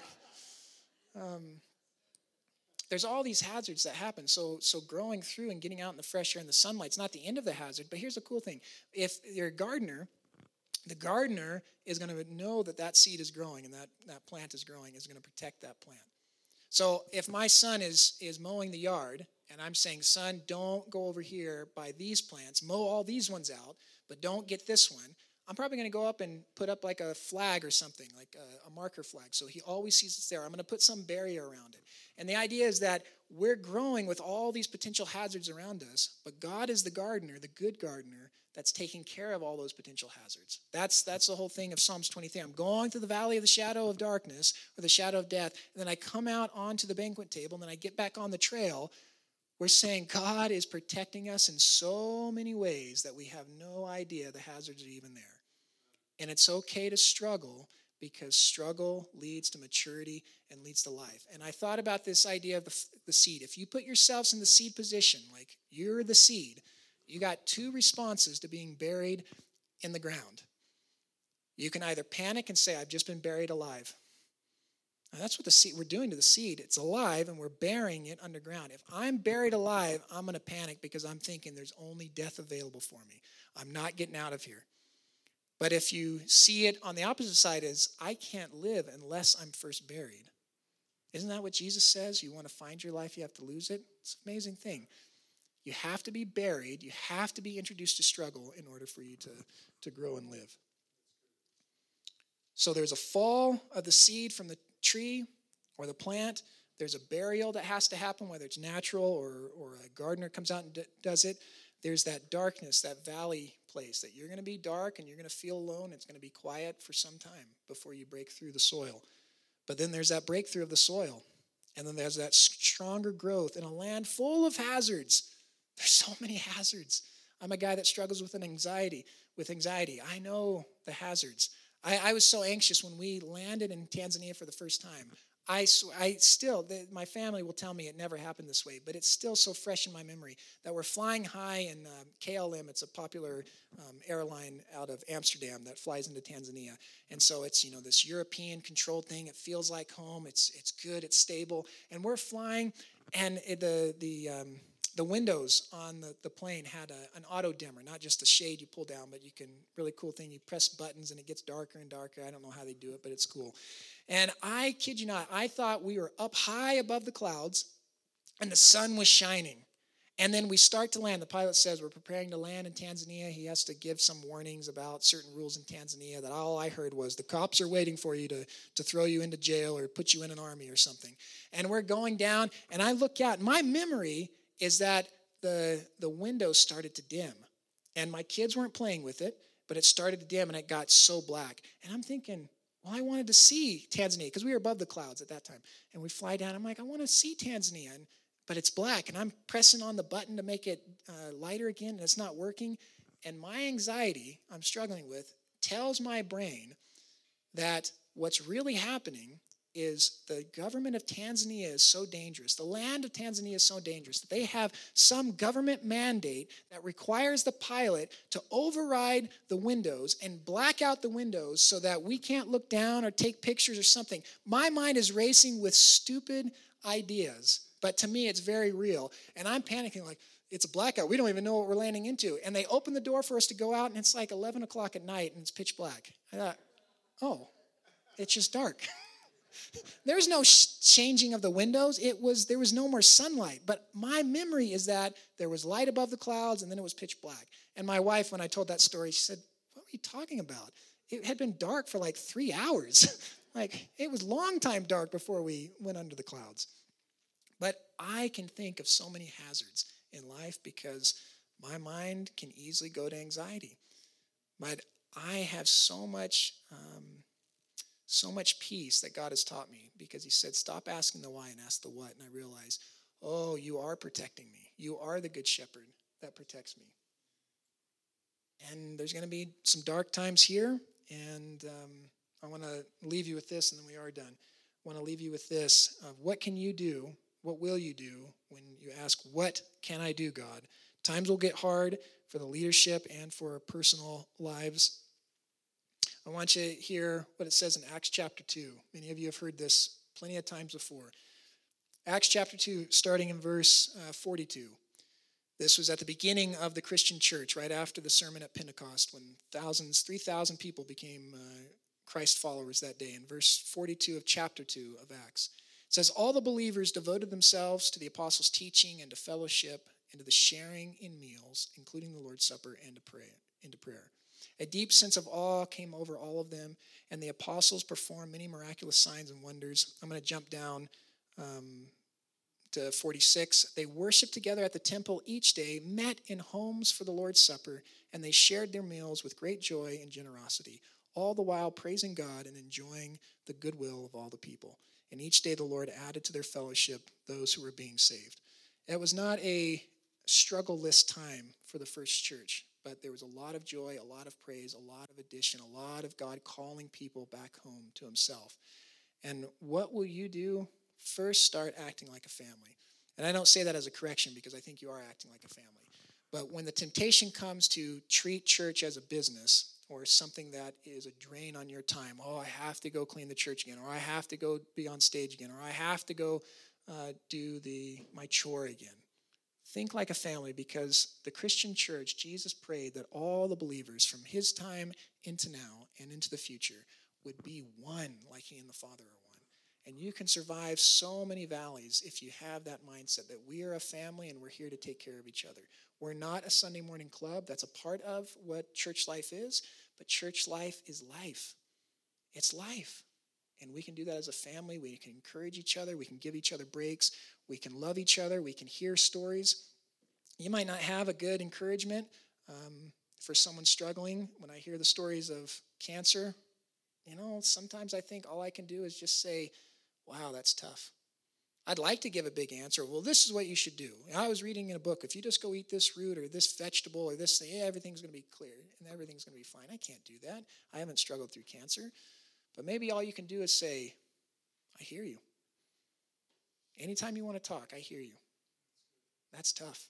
Um, there's all these hazards that happen. So, so growing through and getting out in the fresh air and the sunlight is not the end of the hazard. But here's the cool thing. If you're a gardener, the gardener is going to know that that seed is growing and that, that plant is growing, is going to protect that plant. So if my son is, is mowing the yard and I'm saying, son, don't go over here by these plants, mow all these ones out, but don't get this one, I'm probably going to go up and put up like a flag or something, like a, a marker flag. So he always sees it's there. I'm going to put some barrier around it. And the idea is that we're growing with all these potential hazards around us, but God is the gardener, the good gardener, that's taking care of all those potential hazards. That's, that's the whole thing of Psalms twenty-three. I'm going through the valley of the shadow of darkness, or the shadow of death, and then I come out onto the banquet table, and then I get back on the trail. We're saying God is protecting us in so many ways that we have no idea the hazards are even there. And it's okay to struggle, because struggle leads to maturity and leads to life. And I thought about this idea of the, the seed. If you put yourselves in the seed position, like you're the seed, you got two responses to being buried in the ground. You can either panic and say, I've just been buried alive. Now, that's what the seed, we're doing to the seed. It's alive, and we're burying it underground. If I'm buried alive, I'm going to panic because I'm thinking there's only death available for me. I'm not getting out of here. But if you see it on the opposite side as, I can't live unless I'm first buried. Isn't that what Jesus says? You want to find your life, you have to lose it? It's an amazing thing. You have to be buried. You have to be introduced to struggle in order for you to, to grow and live. So there's a fall of the seed from the tree or the plant. There's a burial that has to happen, whether it's natural or, or a gardener comes out and d- does it. There's that darkness, that valley place that you're going to be dark and you're going to feel alone. It's going to be quiet for some time before you break through the soil. But then there's that breakthrough of the soil. And then there's that stronger growth in a land full of hazards. There's so many hazards. I'm a guy that struggles with an anxiety, with anxiety. I know the hazards. I, I was so anxious when we landed in Tanzania for the first time. I, I still, the, my family will tell me it never happened this way, but it's still so fresh in my memory that we're flying high in uh, K L M. It's a popular um, airline out of Amsterdam that flies into Tanzania. And so it's, you know, this European controlled thing. It feels like home. It's it's good. It's stable. And we're flying, and it, the the um, the windows on the, the plane had a, an auto dimmer, not just a shade you pull down, but you can, really cool thing, you press buttons and it gets darker and darker. I don't know how they do it, but it's cool. And I kid you not, I thought we were up high above the clouds and the sun was shining. And then we start to land. The pilot says we're preparing to land in Tanzania. He has to give some warnings about certain rules in Tanzania that all I heard was the cops are waiting for you to, to throw you into jail or put you in an army or something. And we're going down, and I look out. My memory is that the, the windows started to dim. And my kids weren't playing with it, but it started to dim, and it got so black. And I'm thinking, well, I wanted to see Tanzania because we were above the clouds at that time. And we fly down. I'm like, I want to see Tanzania. And, but it's black. And I'm pressing on the button to make it uh, lighter again. And it's not working. And my anxiety I'm struggling with tells my brain that what's really happening is the government of Tanzania is so dangerous. The land of Tanzania is so dangerous that they have some government mandate that requires the pilot to override the windows and black out the windows so that we can't look down or take pictures or something. My mind is racing with stupid ideas, but to me it's very real. And I'm panicking like, it's a blackout. We don't even know what we're landing into. And they open the door for us to go out, and it's like eleven o'clock at night, and it's pitch black. I thought, oh, it's just dark. There was no sh- changing of the windows. It was there was no more sunlight. But my memory is that there was light above the clouds, and then it was pitch black. And my wife, when I told that story, she said, what were you talking about? It had been dark for like three hours. Like, it was long time dark before we went under the clouds. But I can think of so many hazards in life because my mind can easily go to anxiety. But I have so much... Um, So much peace that God has taught me because he said, stop asking the why and ask the what. And I realized, oh, you are protecting me. You are the good shepherd that protects me. And there's going to be some dark times here. And um, I want to leave you with this, and then we are done. I want to leave you with this. Of what can you do? What will you do when you ask, what can I do, God? Times will get hard for the leadership and for our personal lives. I want you to hear what it says in Acts chapter two. Many of you have heard this plenty of times before. Acts chapter two, starting in verse uh, forty-two. This was at the beginning of the Christian church, right after the sermon at Pentecost, when thousands, three thousand people became uh, Christ followers that day. In verse forty-two of chapter two of Acts, it says, all the believers devoted themselves to the apostles' teaching and to fellowship and to the sharing in meals, including the Lord's Supper, and to pray, and to prayer. A deep sense of awe came over all of them, and the apostles performed many miraculous signs and wonders. I'm going to jump down um, to forty-six. They worshiped together at the temple each day, met in homes for the Lord's Supper, and they shared their meals with great joy and generosity, all the while praising God and enjoying the goodwill of all the people. And each day the Lord added to their fellowship those who were being saved. It was not a struggle-less time for the first church, but there was a lot of joy, a lot of praise, a lot of addition, a lot of God calling people back home to himself. And what will you do? First, start acting like a family. And I don't say that as a correction because I think you are acting like a family. But when the temptation comes to treat church as a business or something that is a drain on your time, oh, I have to go clean the church again, or I have to go be on stage again, or I have to go uh, do the my chore again. Think like a family, because the Christian church, Jesus prayed that all the believers from his time into now and into the future would be one like he and the Father are one. And you can survive so many valleys if you have that mindset that we are a family and we're here to take care of each other. We're not a Sunday morning club. That's a part of what church life is, but church life is life. It's life. And we can do that as a family. We can encourage each other. We can give each other breaks. We can love each other. We can hear stories. You might not have a good encouragement um, for someone struggling. When I hear the stories of cancer, you know, sometimes I think all I can do is just say, wow, that's tough. I'd like to give a big answer. Well, this is what you should do. I was reading in a book, if you just go eat this root or this vegetable or this thing, yeah, everything's going to be clear and everything's going to be fine. I can't do that. I haven't struggled through cancer. But maybe all you can do is say, I hear you. Anytime you want to talk, I hear you. That's tough.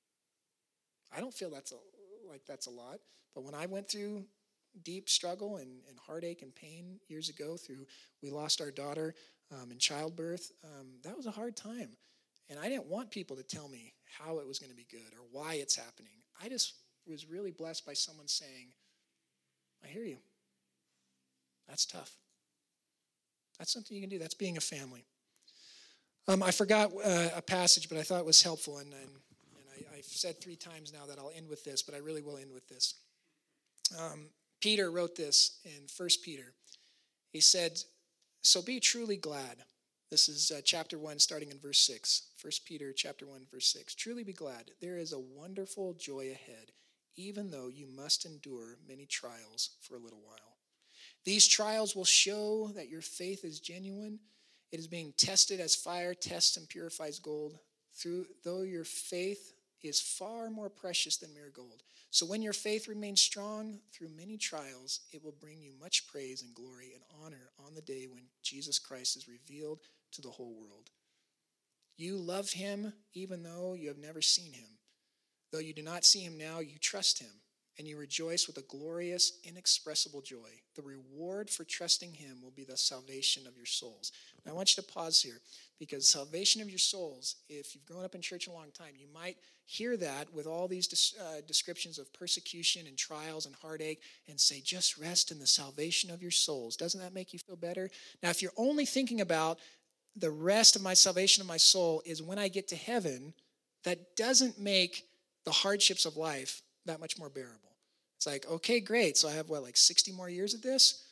I don't feel that's a, like that's a lot. But when I went through deep struggle and, and heartache and pain years ago through, we lost our daughter um, in childbirth, um, that was a hard time. And I didn't want people to tell me how it was going to be good or why it's happening. I just was really blessed by someone saying, I hear you. That's tough. That's something you can do. That's being a family. Um, I forgot uh, a passage, but I thought it was helpful. And, and, and I, I've said three times now that I'll end with this, but I really will end with this. Um, Peter wrote this in First Peter. He said, so be truly glad. This is uh, chapter one, starting in verse six. First Peter chapter one, verse six. Truly be glad. There is a wonderful joy ahead, even though you must endure many trials for a little while. These trials will show that your faith is genuine. It is being tested as fire tests and purifies gold, through though your faith is far more precious than mere gold. So when your faith remains strong through many trials, it will bring you much praise and glory and honor on the day when Jesus Christ is revealed to the whole world. You love him even though you have never seen him. Though you do not see him now, you trust him, and you rejoice with a glorious, inexpressible joy. The reward for trusting him will be the salvation of your souls. Now, I want you to pause here, because salvation of your souls, if you've grown up in church a long time, you might hear that with all these uh, descriptions of persecution and trials and heartache and say, just rest in the salvation of your souls. Doesn't that make you feel better? Now, if you're only thinking about the rest of my salvation of my soul is when I get to heaven, that doesn't make the hardships of life that much more bearable. It's like, okay, great. So I have, what, like sixty more years of this?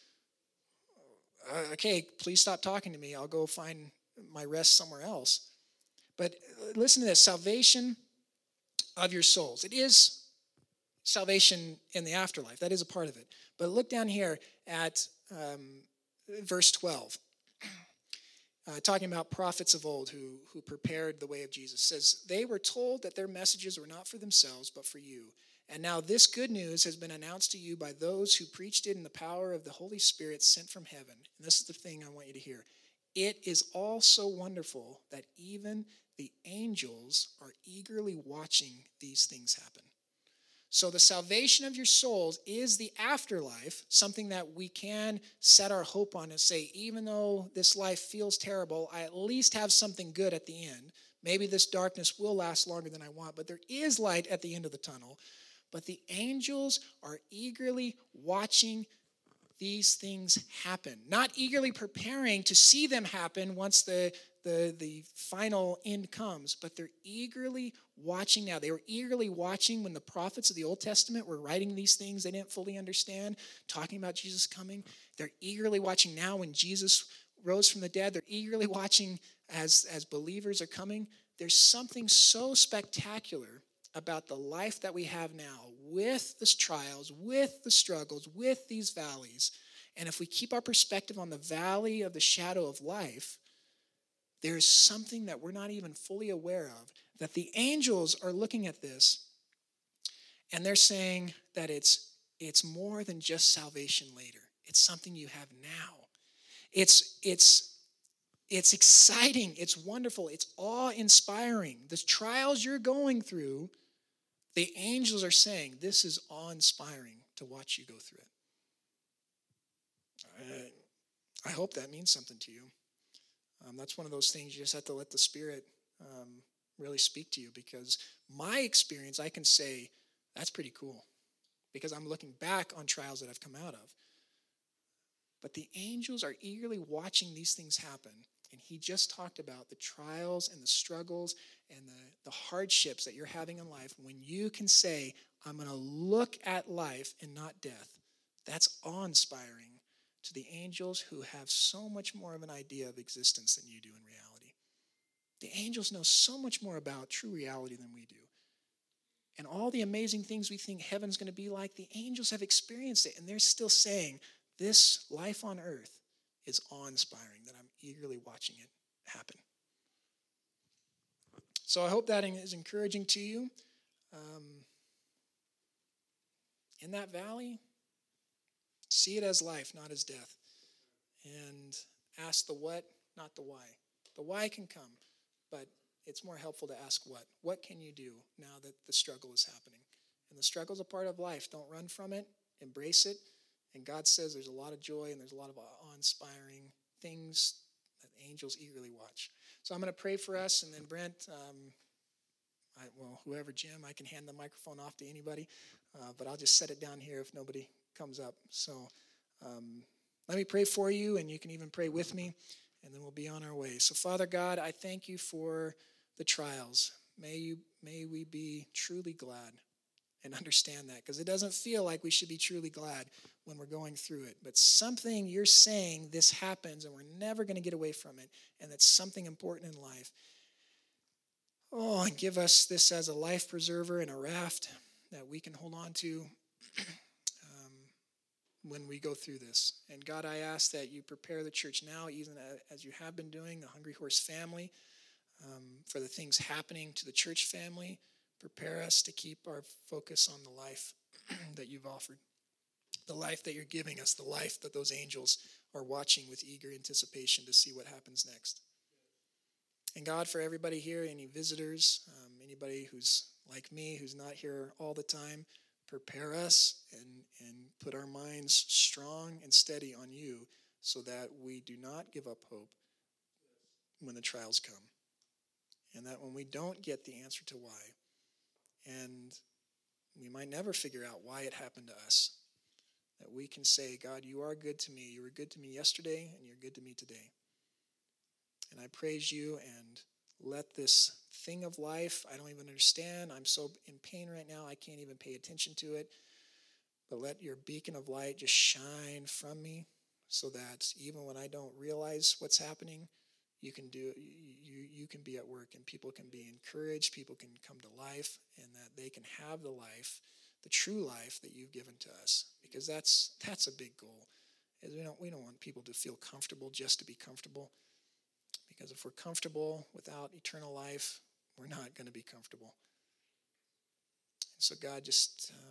Uh, okay, please stop talking to me. I'll go find my rest somewhere else. But listen to this. Salvation of your souls. It is salvation in the afterlife. That is a part of it. But look down here at um, verse twelve. Uh, talking about prophets of old who, who prepared the way of Jesus. It says, they were told that their messages were not for themselves, but for you. And now this good news has been announced to you by those who preached it in the power of the Holy Spirit sent from heaven. And this is the thing I want you to hear. It is all so wonderful that even the angels are eagerly watching these things happen. So the salvation of your souls is the afterlife, something that we can set our hope on and say, even though this life feels terrible, I at least have something good at the end. Maybe this darkness will last longer than I want, but there is light at the end of the tunnel. But the angels are eagerly watching these things happen, not eagerly preparing to see them happen once the, the, the final end comes, but they're eagerly watching now. They were eagerly watching when the prophets of the Old Testament were writing these things they didn't fully understand, talking about Jesus coming. They're eagerly watching now when Jesus rose from the dead. They're eagerly watching as, as believers are coming. There's something so spectacular about the life that we have now with the trials, with the struggles, with these valleys. And if we keep our perspective on the valley of the shadow of life, there's something that we're not even fully aware of, that the angels are looking at this and they're saying that it's, it's more than just salvation later. It's something you have now. It's, it's, it's exciting. It's wonderful. It's awe-inspiring. The trials you're going through, the angels are saying, this is awe-inspiring to watch you go through it. I, I hope that means something to you. Um, that's one of those things you just have to let the Spirit um, really speak to you, because my experience, I can say, that's pretty cool, because I'm looking back on trials that I've come out of. But the angels are eagerly watching these things happen. And he just talked about the trials and the struggles and the, the hardships that you're having in life. When you can say, I'm going to look at life and not death, that's awe-inspiring to the angels who have so much more of an idea of existence than you do in reality. The angels know so much more about true reality than we do. And all the amazing things we think heaven's going to be like, the angels have experienced it, and they're still saying, this life on earth is awe-inspiring, that I'm eagerly watching it happen. So I hope that is encouraging to you. Um, in that valley, see it as life, not as death. And ask the what, not the why. The why can come. but it's more helpful to ask what. What can you do now that the struggle is happening? And the struggle is a part of life. Don't run from it. Embrace it. And God says there's a lot of joy and there's a lot of awe-inspiring things that angels eagerly watch. So I'm going to pray for us, and then Brent, um, I, well, whoever, Jim, I can hand the microphone off to anybody, uh, but I'll just set it down here if nobody comes up. So um, let me pray for you, and you can even pray with me, and then we'll be on our way. So Father God, I thank you for the trials. May you, may we be truly glad and understand that, because it doesn't feel like we should be truly glad when we're going through it. But something you're saying, this happens and we're never going to get away from it, and that's something important in life. Oh, and give us this as a life preserver and a raft that we can hold on to um, when we go through this. And God, I ask that you prepare the church now, even as you have been doing, the Hungry Horse family, um, for the things happening to the church family. Prepare us to keep our focus on the life that you've offered, the life that you're giving us, the life that those angels are watching with eager anticipation to see what happens next. And God, for everybody here, any visitors, um, anybody who's like me, who's not here all the time, prepare us and, and put our minds strong and steady on you so that we do not give up hope when the trials come. And that when we don't get the answer to why, and we might never figure out why it happened to us, that we can say, God, you are good to me. You were good to me yesterday, and you're good to me today. And I praise you, and let this thing of life, I don't even understand. I'm so in pain right now, I can't even pay attention to it. But let your beacon of light just shine from me so that even when I don't realize what's happening, you can do you you can be at work, and people can be encouraged, people can come to life, and that they can have the life, the true life that you've given to us. Because that's that's a big goal. Is we don't we don't want people to feel comfortable just to be comfortable. Because if we're comfortable without eternal life, we're not going to be comfortable. And so God, just um,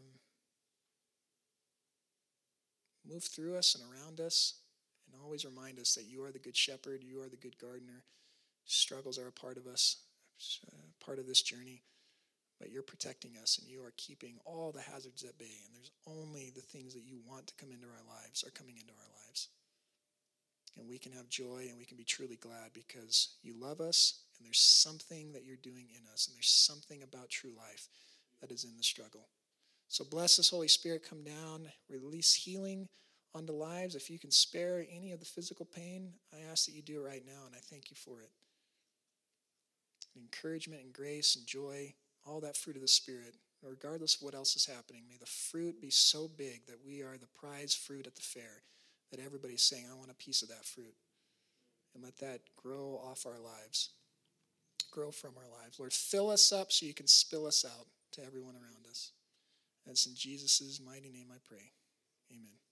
move through us and around us, and always remind us that you are the good shepherd, you are the good gardener. Struggles are a part of us, uh, part of this journey, but you're protecting us, and you are keeping all the hazards at bay, and there's only the things that you want to come into our lives are coming into our lives. And we can have joy, and we can be truly glad because you love us, and there's something that you're doing in us, and there's something about true life that is in the struggle. So bless us, Holy Spirit, come down, release healing onto lives. If you can spare any of the physical pain, I ask that you do it right now, and I thank you for it. Encouragement and grace and joy, all that fruit of the Spirit, regardless of what else is happening. May the fruit be so big that we are the prize fruit at the fair, that everybody's saying, I want a piece of that fruit. And let that grow off our lives, grow from our lives. Lord, fill us up so you can spill us out to everyone around us. And it's in Jesus' mighty name I pray. Amen.